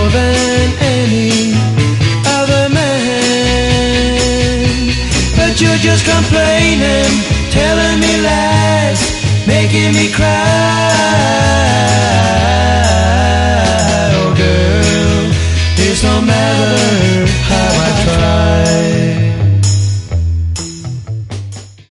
more than any other man. But you're just complaining, telling me lies, making me cry. Oh girl, it's no matter